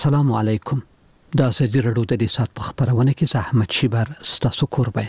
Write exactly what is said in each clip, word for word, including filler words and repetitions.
السلام علیکم. دا ازادي راډیو د دې سات په خبرونه کې زحمت شیبر ستاسو قربه.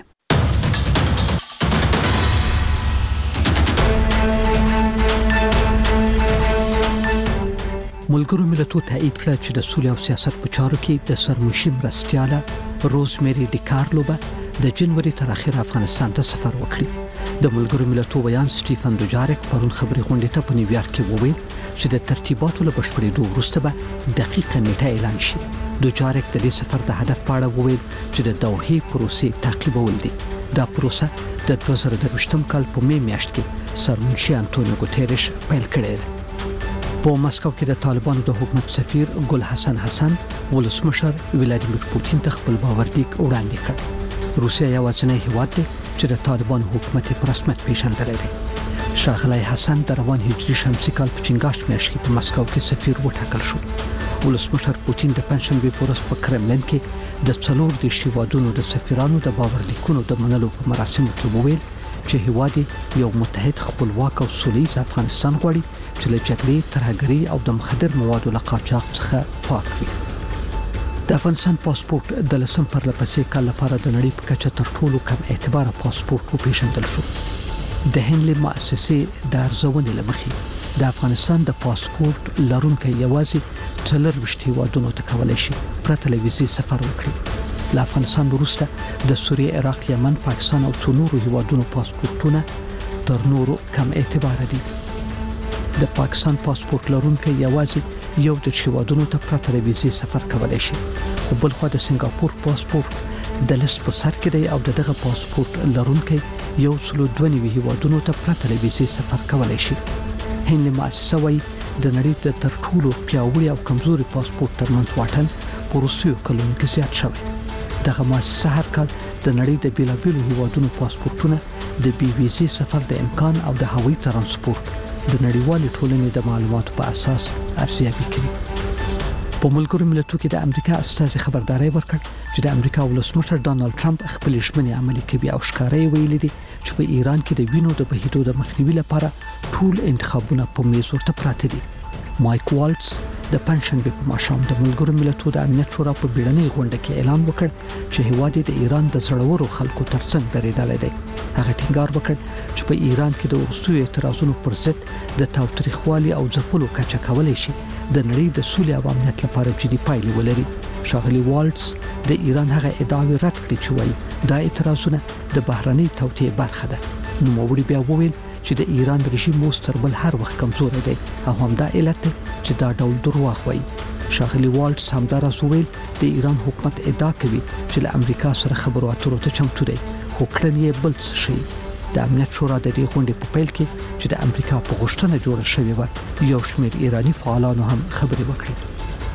ملګرو ملتونو تایید کړ چې د سولې او سیاست په چارو کې د سرمشي مرستیاله روزمیری ډیکارلو د جنوري تر اخره افغانستان ته سفر وکړي. د ملګرو ملتونو ویان سټیفن دوجارک پرون خبري غونډه ته په نیویارک کې وویل چې د ترتیباتو له بشپړېدو وروسته به دقیقه نیټه اعلان شي. دوجارک د دې سفر د هدف په اړه وویل چې د دوحې پروسې تعقیبول دي. دا پروسه د دوه زره دوه کال په می میاشت کې سرمنشي انټونیو ګوتيريش پیل کړې ده. په مسکو کې د طالبانو د حکومت سفیر ګل حسن حسن ولسمشر ولادیمیر پوتین ته خپل باوردیک وړاندې کړ. روسیا یوازینی هیواد دی چې د طالبانو حکومت په رسمیت پیژندلی دی. شاغلی حسن د روان هجري شمسي کال په چنګاښ میاشت کې په مسکو کې سفیر وټاکل شو. ولسمشر پوتین د پنځشنبه په ورځ په کرملین کې د څلور د شیوادونو د سفیرانو د باوردیکونو د منلو په مراسمو کې وویل چې هیواد یو متحد خپلواک او سولیز افغانستان غواړي چې له جګړې ترهګرۍ او د مخدر موادو له قاچاق څخه پاک وي. د افغانستان پاسپورت د لسم پرلپسې کال لپاره د نړۍ په کچه تر ټولو کم اعتبار پاسپورت وپېژندل شو. د هنلي مؤسسې د ارزونې له مخې د افغانستان د پاسپورت لرونکي یوازې څلور هیوادونو ته کولی شي پرته له ویزې سفر وکړي. له افغانستان وروسته د سوریې، عراق، یمن، پاکستان او څو نورو هیوادونو پاسپورتونه تر نورو کم اعتبار دي. د پاکستان پاسپورت لرونکي یوازې یو د هیوادونو ته پرته له ویزې سفر کولی شي. خو بل خو د سنگاپور پاسپورت د لیست په سر کې دی او دغه پاسپورت لرونکي یو سلو دوه نوي هیوادونو ته پرته له ویزې سفر کولی شي. هنلي مؤسسه وايي د نړۍ د تر ټولو پیاوړي او کمزوري پاسپورت ترمنځ واټن په وروستیو کلونو کې زیات شوی. دغه مؤسسه هر کال د نړۍ د بیلابیلو هیوادونو پاسپورتونه د بي ویزې سفر د امکان او د هوایي ترانسپورت د نړیوالې ټولنې د معلوماتو په اساس ارزیابي کوي. په ملګرو ملتونو کې د امریکا استازي خبرداري ورکړ چې د امریکا ولسمشر ډانلډ ټرمپ خپل ژمنې عملي کوي او ښکارای ویلي دي چې په ایران کې د وینو د بهیدو د مخنیوي لپاره ټول انتخابونه په میز ورته پراته دي. مایک والټس د پنځشنبه په ماښام د ملګرو ملتونو د امنیت شورا په بیړنۍ غونډه کې اعلان وکړ چې هیواد د ایران د زړورو خلکو ترڅنګ درېدلی دی. هغه ټینګار وکړ چې په ایران کې د وروستیو اعتراضونو پر ضد د تاوتریخوالي او ځپلو کچه کولی شي د نړۍ د سولې او امنیت لپاره جدي پایلې ولري. شاغلی والټس د ایران هغه ادعاوې رد کړې چې وایي دا اعتراضونه د بهرنۍ توطئې برخه ده. نوموړي بیا وویل چې د ایران رژیم اوس تر بل هر وخت کمزوری دی او همدا علت دی چې دا ډول دروغ وایي. شاغلی والټس همداراز وویل د ایران حکومت ادعا کوي چې له امریکا سره خبرو اترو ته چمتو دی، خو کړنې بل څه شي. د امنیت شورا د دې غونډې په پیل کې چې د امریکا په غوښتنه جوړه شوې و یو شمېر ایرانی فعالانو هم خبرې وکړې.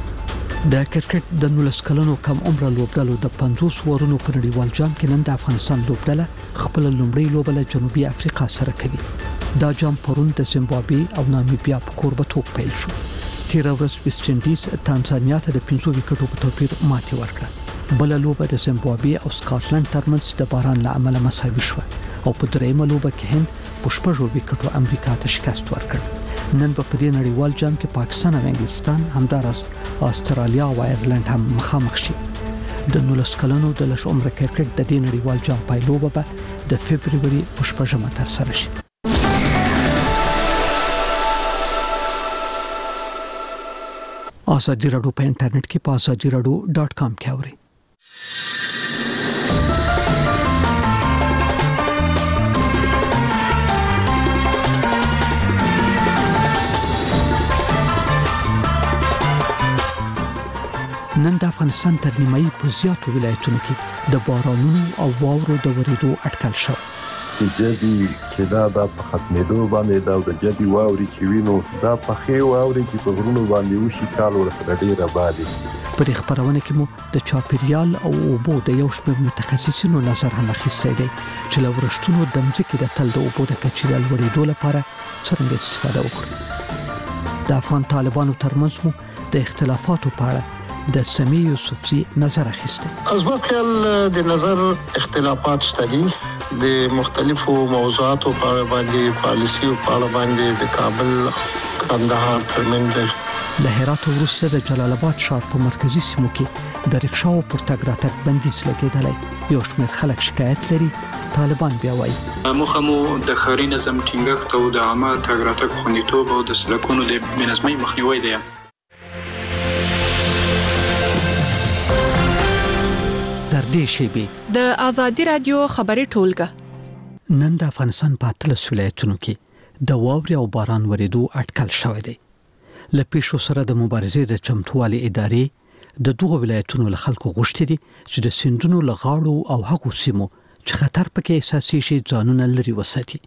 د کرکټ د نولس کلنو کم عمره لوبډلو د پنځوس ورونو په نړیوال جام کې نن د افغانستان لوبډله خپل لومړی لوبه له جنوبي افریقا سره کوي. دا جام پرون د زیمبابوې او نامیبیا په کوربتوب پیل شو. تیر ورځ ویسټ انډیز تانزانیا ته د پنځو وکټو په توپیر ماتې ورکړه. بل لوبه د زیمبابوې او سکاټلند ترمنځ د باران له امله مساوي شوه او په دریمه لوبه کې هند په شپږو وکټو امریکا ته شکست ورکړ. نن په دې نړیوال جام کې پاکستان او انګلستان همداراز استرالیا او آیرلند هم مخامخ شي. د نولس کلنو د لږ عمره کرکټ د دې نړیوال جام پایلوبه به د فبروري په شپږمه ترسره شي. ازادي راډیو په انټرنیټ کې په ازادي راډیو ډاټ کام کې اورئ. نن د افغانستان تر نیمایي په زیاتو ولایتونو کې د بارانونو او واورو د ورېدو اټکل شوی. جدي چې دا د ختمېدو باندې دا د جدي واوري چې وینو دا په خې واوري چې په غرونو باندې وشي کال ورسره ډیره باندې. په دې خبرونه کې مو د چاپیریال او اوبو د یو شمېر متخصصینو نظر هم اخیستی دی چې له ورښتونو د ځمکې د تل د اوبو د کچې د لوړېدو لپاره څرنګه استفاده وکړو. د افغان طالبانو ترمنځ مو د اختلافاتو په اړه د سمیع یوسفزي نظر اخیسته. از ما خیال د نظر اختلافات شته دي د مختلفو موضوعاتو په اړه باندې، پالیسي او په اړه باندې د کابل کندهار ترمنځ له هرات وروسته د جلال آباد ښار په مرکزی سیمو کې د رکشاو پر تګ راتګ بندیز لګیدلی. یو شمېر خلک شکایت لري. طالبان بیا وایي موخه مو د ښاري نظم ټینګښت او د عامه تګ راتګ خوندیتوب او د سړکونو د بېنظمۍ مخنیوی دی. در دې شیبې د آزادي رادیو خبري ټولګه نن د افغانستان په اتلس ولایتونو کې د واورې او باران ورېدو اټکل شوی دی. له پیښو سره د مبارزې د چمتووالي ادارې د دغو ولایتونو له خلکو غوښتي دي چې د سیندونو له غاړو او هغو سیمو چې خطر پکې احساسېږي ځانونه لرې وساتي.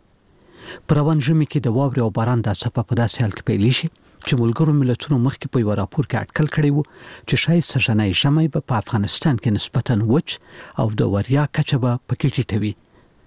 په روان ژمي کې د واورې او باران دا څپه په داسې حال کې پیلې شي چې ملګرو ملتونو مخکې په یوه راپور کې اټکل کړی و چې ښایي سږنی ژمی به په افغانستان کې نسبتاً وچ او د وړیا کچه به پکې ټیټه وي.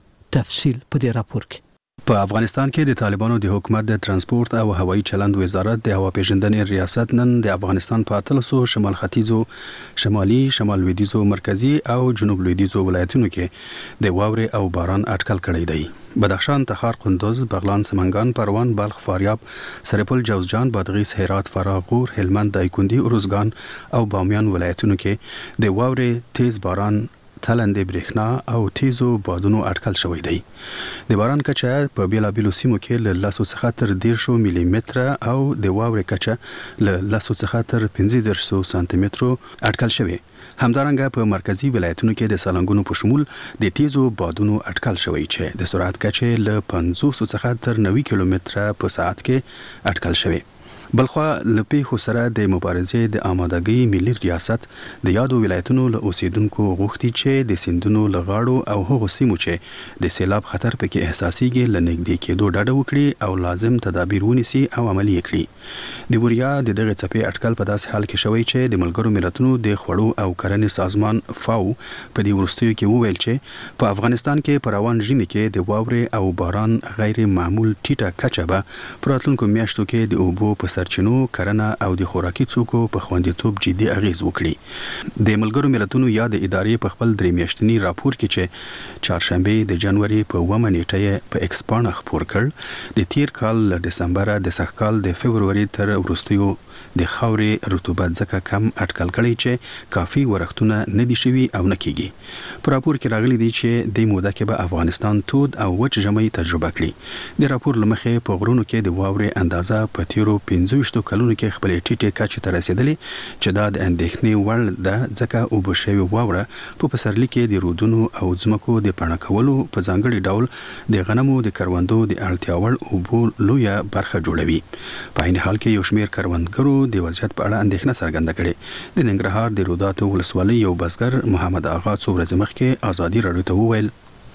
تفصیل په دې راپور کې. په افغانستان کې د طالبانو د حکومت د ترانسپورت او هوایي چلند وزارت د هوا پیژندنې ریاست نن د افغانستان په اتلسو شمال ختیځو، شمالي، شمال لویدیځو، مرکزی او جنوب لویدیځو ولایتونو کې د واورې او باران اټکل کړی دی. بدخشان، تخار، قندوز، بغلان، سمنګان، پروان، بلخ، فاریاب، سرپل، جوزجان، بادغیس، هرات، فراه، غور، هلمند، دایکنډي، ارزګان او بامیان ولایتونو کې د واورې، تیز باران، تلندې برېښنا او تیزو بادونو اټکل شوی دی. د باران کچه په بیلابیلو سیمو کې له لسو څخه تر دیرشو ملي متره او د واورې کچه له لسو څخه تر پنځه دیرشو سانتي مترو اټکل شوی. همدارنګه په مرکزی ولایتونو کې د سالنګونو په شمول د تیزو بادونو اټکل شوی چې د سرعت کچه له پنځوس څخه تر نوي کیلومتره په ساعت کې اټکل شوی. بلخوا لپی خو سره د مبارزې د آمادګۍ ملي ریاست د یادو ولایتونو له اوسیدونکو غوښتي چې د سیندونو لغاړو او هغو سیمو چې د سیلاب خطر پکې احساسيږي لنګدې کېدو ډاډه وکړي او لازم تدابیر ونیسي او عملی کړي. د وریا د دغه څپې اټکل په داسې حال کې شوی چې د ملګرو ملتونو د خوړو او کرنې سازمان فاو په دې وروستیو کې وویل چې په افغانستان کې په روان ژمي کې د واورې او باران غیر معمول ټیټه کچه به په راتلونکو میاشتو کې د اوبو په سرچینو، کرنه او د خوراکي توکو په خوندیتوب جدي اغیز وکړي. د ملګرو ملتونو یا د ادارې په خپل درې میاشتني راپور کې چې چهارشنبه د جنوري په اوومه نیټه په ایکس پاڼه خپور کړ، د تیر کال له دسمبر د سږکال د فبروري تر وروستیو د خاورې رطوبت ځکه کم اټکل کړی چې کافي ورښتونه نه دي شوي او نه کیږي. په راپور کې راغلي دي چې د موده کې به افغانستان تود او وچ ژمی تجربه کړي. د راپور لمخې په غرونو کې د واورې اندازه په تیرو پنځه ویشت کلونو کې خپل ټیټه کچه ته رسیدلې چې دا د اندېښنې وړ ده ځکه اوبه شوی واوره په پسرلي کې د رودونو او ځمکو د پاڼه کولو په ځانګړي ډول د غنمو د کروندو د اړتیا وړ اوبو لویه برخه جوړوي. په عین حال کې یو شمېر کروندګرو د وضعیت په اړه اندېښنه څرګنده کړې. د ننګرهار د روداتو ولسوالۍ یو بزګر محمد آغا څو ورځې مخکې آزادي راډیو ته وویل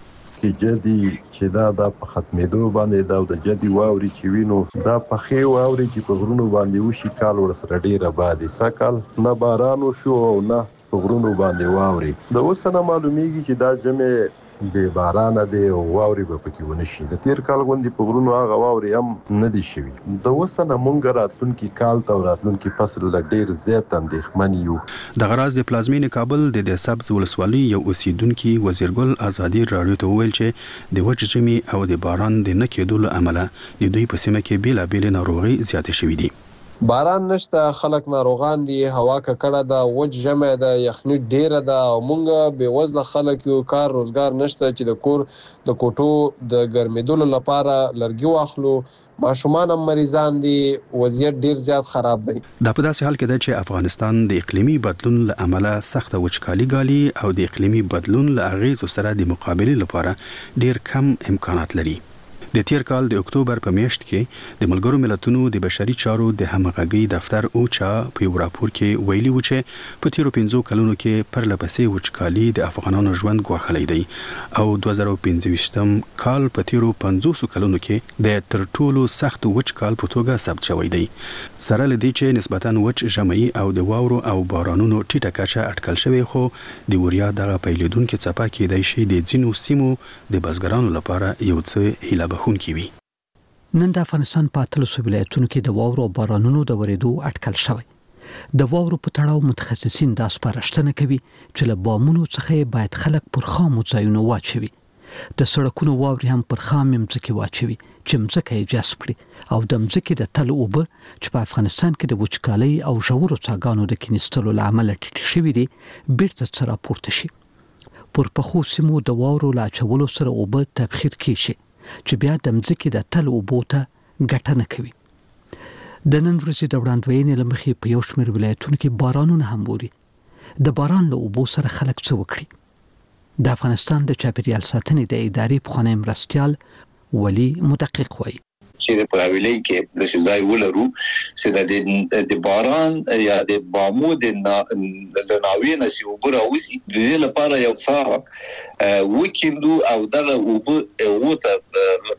کې جدي چې دا د ختمېدو باندې دا د جدي واوري چې وینو دا په خې واوري چې په غرونو باندې وشي کال ورسره ډیره بادي سکل نه باران وشو او نه په غرونو باندې واوري. د اوسنه معلومیږي چې دا جمع به باران دی او واوري به پکې ونشي. د تیر کال غوندي په غرونو هغه واوري هم نه دي شوي. د اوسنه مونږ راتلونکي کال ته راتلونکي فصل له ډیر زیات اندېښمن یو. د غراز د پلازمین کابل د سبز ولسوالۍ یو اوسیدونکو وزیرګل آزادي راډیو ته وویل چې د وچ ژمي او د باران د نه کېدو له امله د دوی په سیمه کې بیلابېل ناروغي زیاتې شوې دي. باران نشته، خلک ناروغان دي، هوا ککړه ده، وچ ژمی ده، یخني ډیره ده او مونږ بې وزله خلک یو، کار روزګار نشته چې د کور د کوټو د ګرمېدلو لپاره لرګي واخلو. ماشومان هم مریضان دي، وضعیت ډیر زیات خراب دی. دا په داسې حال کې ده چې افغانستان د اقلیمي بدلون له امله سخته وچکالي ګالي او د اقلیمي بدلون له اغیزو سره د مقابلې لپاره ډیر کم امکانات لري. د تیر کال د اکتوبر په میاشت کې د ملګرو ملتونو د بشري چارو د همغږي دفتر اوچا په یو راپور کې ویلي و چې په تیرو پنځو کلونو کې پرلپسې وچکالي د افغانانو ژوند ګواښلی دی او دوه زره پنځه ویشتم کال په تیرو پنځوسو کلونو کې د تر ټولو سخت وچ کال په توګه ثبت شوی دی. سره له دې چې نسبتاً وچ ژمی او د واورو او بارانونو ټیټه کچه اټکل شوی، خو د وریا دغه پیلېدونکې څپه کېدای شي د ځینو سیمو د بزګرانو لپاره یو څه هیله بخونکې وي. نن د افغانستان په اتلسو ولایتونو کې د واورو او بارانونو د ورېدو اټکل شوی. د واورو په تړاو متخصصین دا سپارښتنه کوي چې له بامونو څخه باید خلک پر خامو ځایونو واچوي. د سړکونو واوري هم پر خام مځکه واچوي چې مځکه یې جذب کړي او د مځکه د تل اوبه چې په افغانستان کې د وچکالۍ او ژورو څاګانو د کینستلو لامل ټیټ شوي دي بیرته سره پورته شي. پر پخو سیمو د واورو لا چولو سره اوبه تبخیر کیږي چې بیا د مځکه د تل اوبو ته ګټه نه کوي. د نن ورځې د وړاندوینې لمخې په یو شمېر ولایتونو کې بارانونه هم ووري. د باران له اوبو سره خلک څه وکړي؟ د افغانستان د چاپیریال ساتنې د ادارې پخوانی مرستیال ولی مدقق وایي چې په حواله کې د شزای ولرو چې د باران یا د بامو د ناوې نسی وبره اوسي د دې لپاره یو څا وکیندو او دغه وب اوته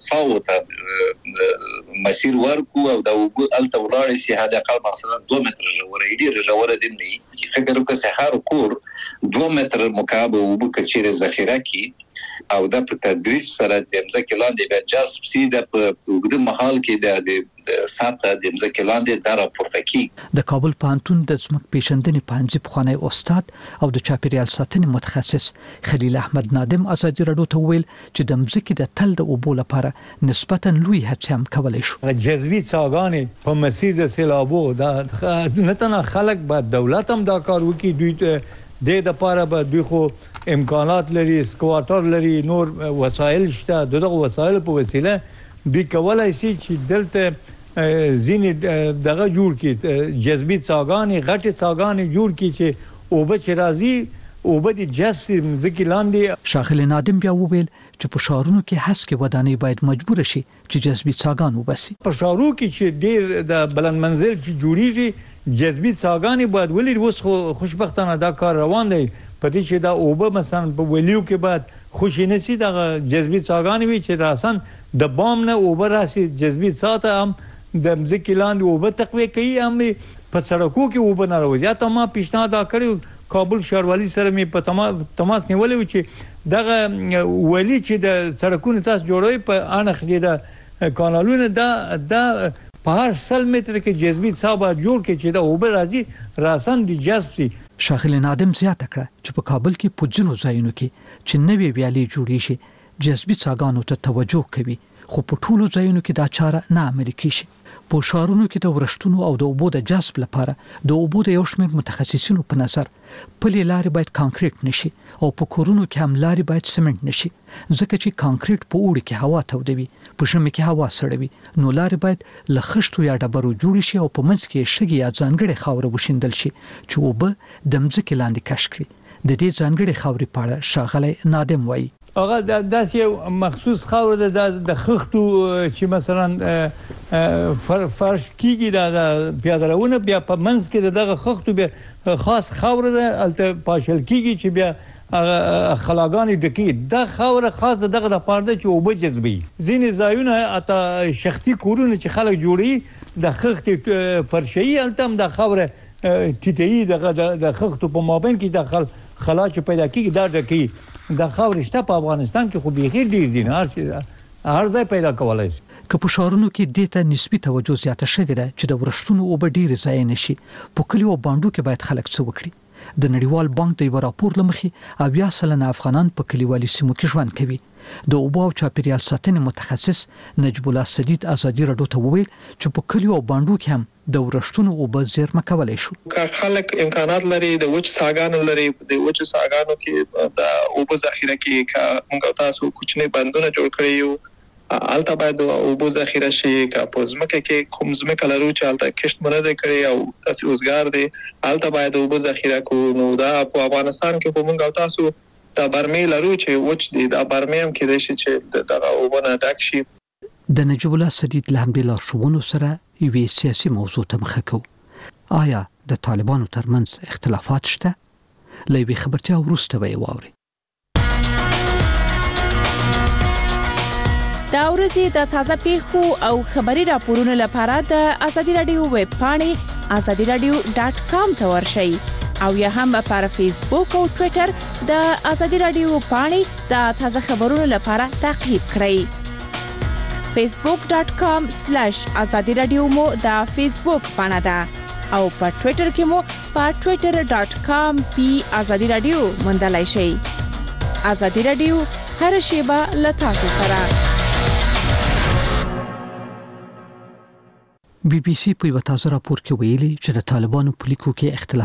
څاوته مسیر ورکو او د وب الته ولاړ شي هدا قال مثلا دوه متر جوړه ډیره جوړه دي نه فکر وکړه سحر کور دوه متر مکعب وب کچیر ذخیره کی او د په تدریج سره د ځمکې لاندې به جذب سي د وګړو محل کې د ساته د ځمکې لاندې د راپورته کی. د کابل پوهنتون د ځمکې پیژندنې پوهنځي پخوانی استاد او د چاپیریال ساتنې متخصص خلیل احمد نادم ازادي راډیو ته ویل چې د ځمکې د تل د اوبو لپاره نسبتا لوی هڅې هم کولای شو. جذبي څاګانې په مسیر د سیلابو د نه تنه خلک به دولت هم دا کار وکړي دوی د د لپاره به دوی خو امکانات لري سکواتر لري نور وسایل شته دغه وسایل په وسیله دوی کولای شي چې دلته ځینې دغه جوړ کړي جذبي څاګانې غټې څاګانې جوړ کړي چې اوبه چې راځي اوبه د جذب ځکه لاندې. شاخل نادم بیا وویل چې په شهرونو کې هڅې ودانۍ باید مجبور شي چې جذبي څاګان وباسي. په شهرونو کې چې ډېر د بلند منزل چې جوړیږي جذبي څاګانې باید ولې اوس خو خوشبختانه دا کار روان دی په دې چې دا اوبه مثلا په ولیو کې بعد خوشی نسی دا جذبي څاګانې وي چې راسن د بام نه اوبه راسي جذبي ساته هم د مځکې لاندې اوبه تقویه کوي هم په سړکو کې اوبه نه راوځي. تا ما پیشنهاد کړی کابل ښاروالي سره می په تماس نیولې چې دغه ولی چې د سړکونو تاسو جوړوي په انخ دي د کانالونو دا د په هر سل متر کې جذبي څاګه جوړ کې چې دا اوبه راځي راسن دي جذب سي. شاخل نادم زیاته کړه چې په کابل کې په ځینو ځایونو کې چې نوې ویالې جوړې شي جذبي څاګانو ته توجه کوي خو په ټولو ځایونو کې دا چاره نه عملي کیږي. په شهرونو کې د ورشتونو او د اوبو د جذب لپاره د اوبو د یو شمېر متخصصینو په نظر پلې لارې باید کانکریټ نشي او په کورونو کې هم لارې باید سمنټ نشي ځکه چې کانکریټ په اوړي کې هوا تودوي په ژمي کې هوا سړوي نو لارې باید له خښتو یا ډبرو جوړ شي او په منځ کې شګې یا ځانګړې خاوره وشیندل شي چې اوبه د مځکې لاندې کش کړي. د دې ځانګړې خاورې په اړه شاغلی نادم وایي هغه د یو مخصوص خاور د خښتو چې مثلا فرش کیږي د پیادرونه بیا په منځ کې دغه خښتو بیا خاص خاور ده الته پاشل کیږي چې بیا خلاګانی ډکی د خاور خاص دغه د پاره چې اوبه جذبي ځینې ځایونه اته شخصي کورونه چې خلک جوړي د خښتې فرشي الته د خاور ټیټي دغه د خښتو په مابین کې د خلا چې پیدا کیږي دا ډکی د خاورشته په افغانستان کې خو بيخي ډیر دي نه هر ځای پیدا کولای شي. که په شهرونو کې د ته نسبی توجه زیاته شوې ده چې د ورشتونو اوبه ډیر ځای نشي په کلیو باندې کې باید خلک څه وکړي. د نړیوال بانک د یو راپور لمخې اویا سلنه افغانان په کلیوالي سیمو کې ژوند کوي. د اوبو او چاپیریال ساتنې متخصص نجیب الله سدید ازادي راډیو ته وویل چې په کلیو باندې کې هم د ورشتونو اوبه زیرمه کولای شو. که خلک امکانات لري د وچ ساګانو لري د وچ ساګانو کې د اوبو ذخیره کې کا موږ تاسو کوچنی بندونه جوړ کړی یو الته باید اوبو ذخیره شي کا پوزمکه کې کوم زمکه لرو چې الته کښت منه کړی او تاسو روزګار دی الته باید اوبو ذخیره کو نو دا په افغانستان کې موږ تاسو د برمې لرو چې وچ دی د برمې هم کې د شي چې دغه اوبو نه ډک شي. د نجیب الله سدید له همدې لارښوونو سره یوې سیاسي موضوع ته مخه کوو. آیا د طالبانو ترمنځ اختلافات شته؟ له یوې خبرتیا وروسته به یې واورئ. دا ورځې د تازه پیښو او خبري راپورونو لپاره د ازادي راډیو ویب پاڼې ازادي راډیو ډاټ کام ته ورشئ او یا هم پر فیسبوک او ټوئیټر د ازادي راډیو پاڼې د تازه خبرونو لپاره تعقیب کړئ. facebook dot com slash azadi radio مو د فیسبوک پاڼه ده او په ټوئیټر کې مو په twitter dot com پی azadi radio موندلای شئ. ازادي رادیو هر شیبه له تاسو سره. بي بي سي په یو تازه راپور کې ویلي چې د طالبانو په لیکو کې اختلاف